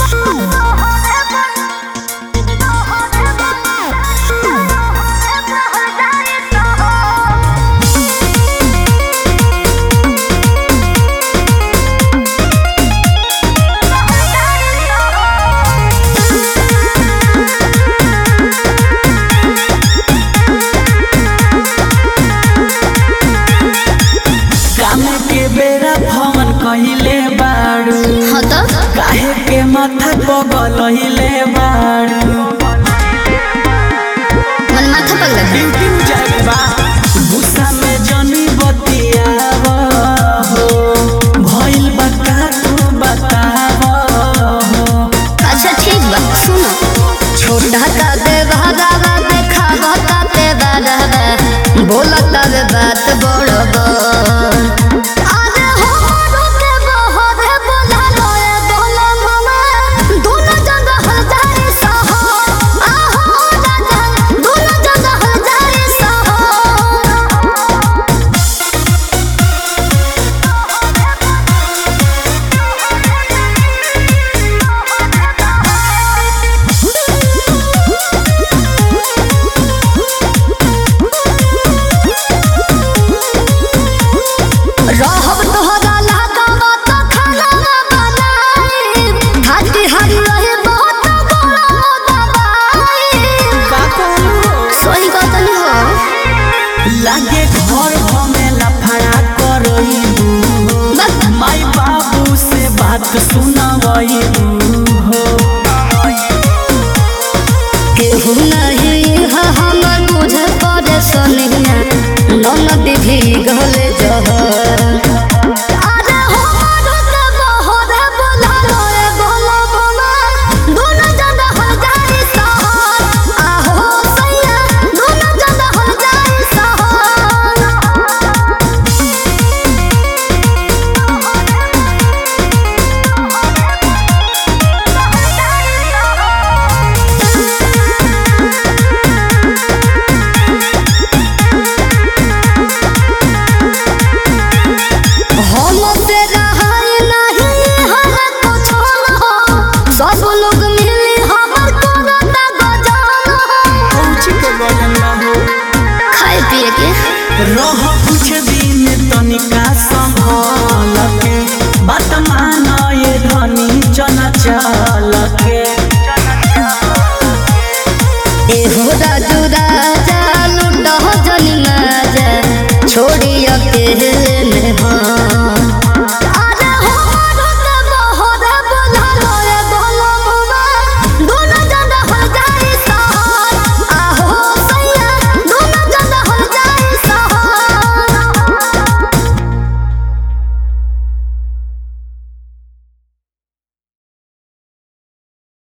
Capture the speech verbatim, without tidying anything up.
कहिले बाड़ू काहे के माथा पगलहिले बाड़ू मन माथा पगला ड्यूटी जाए बा गुस्सा में जनी बतियाव हो भइल बा का तू बताव हो। अच्छा ठीक बा सुनो छोटा का दे भागावा देखा होता ते बारवा बोलता वे बात बड़ बड़ लागे घर भमेला फड़ा करइबू माई बाबू से बात सुनावइबू हो केहू नहीं है हमर मुझे परेशानियां ननद भी गले जहर रह कुछ दिन तनिका संभल के बात मान ये धनी चना चल